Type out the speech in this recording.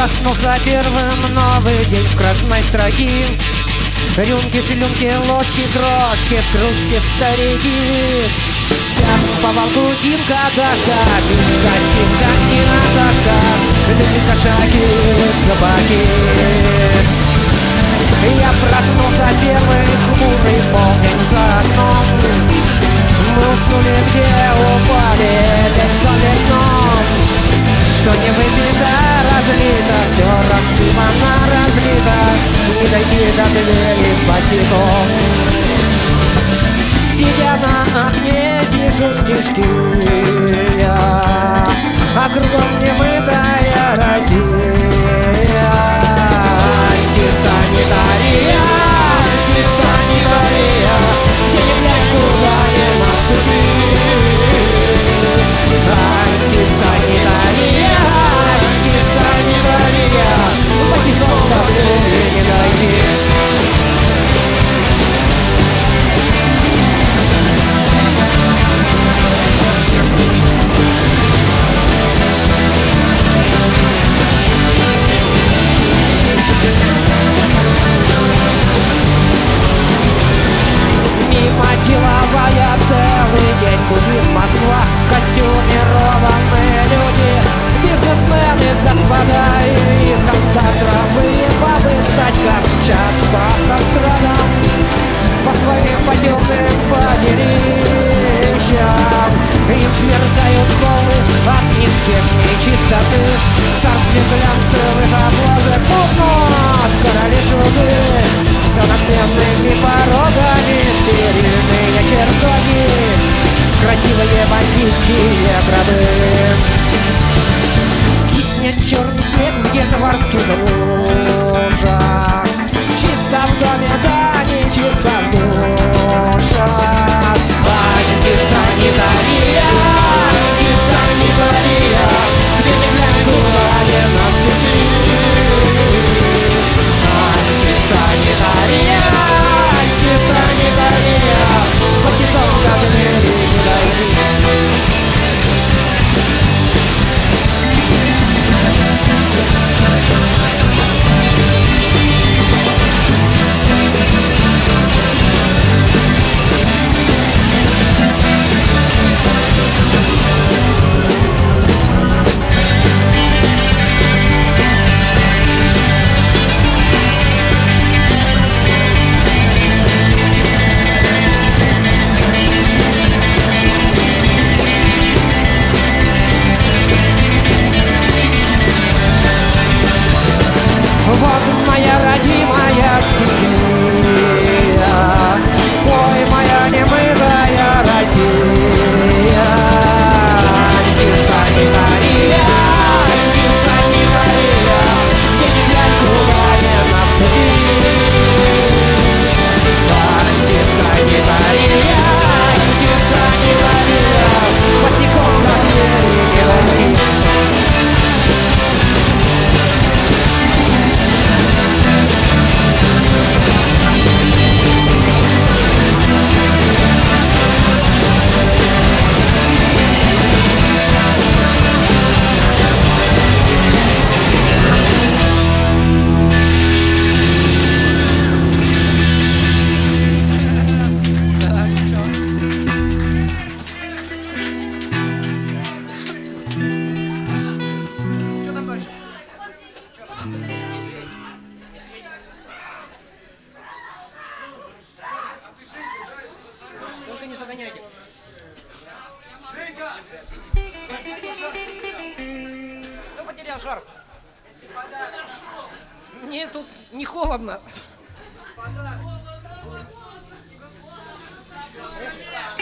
проснулся первым, новый день в красной строке. Рюмки, шлюмки, ложки, крошки, в кружке старики. Спят в повалку Димка, Дашка, Мишка, Симка и Наташка. Люди, кошаки, собаки. Я проснулся первый, хмурый полдень за окном. Мы уснули, где упали, лишь только дном. Что не выпито, разлито, все рассыпано, разлито. Не дойти до двери босиком. Сидя на окне, пишу стишки я, а кругом немытая Россия. Антисанитария, антисанитария, где не глянь, куда не наступи. Антисанитария, антисанитария, босиком до двери не дойти. Деловая целый день гудит Москва. Костюмированные люди, бизнесмены, господа и хантатровые бабы в тачках мчат по автострадам, по своим потемным поделищам. Им сверкают холлы от нездешней чистоты. В царстве глянцевых обложек пухнут короли шубы. За надменными порогами стерильные чертоги, красивые бандитские гробы. Киснет черный снег в январских лужах. Чисто в доме, да не чисто в душах. Антисанитария, антисанитария, где не глянь, куда не наступи. Антисанитария, антисанитария, босиком до двери не дойти. Вот моя родимая стихия, ой, моя немытая Россия. Антисанитария, антисанитария, где не глянь, куда не наступи. Антисанитария, антисанитария, босиком до двери не дойти. Только не загоняйте. Кто потерял шарф? Мне тут не холодно.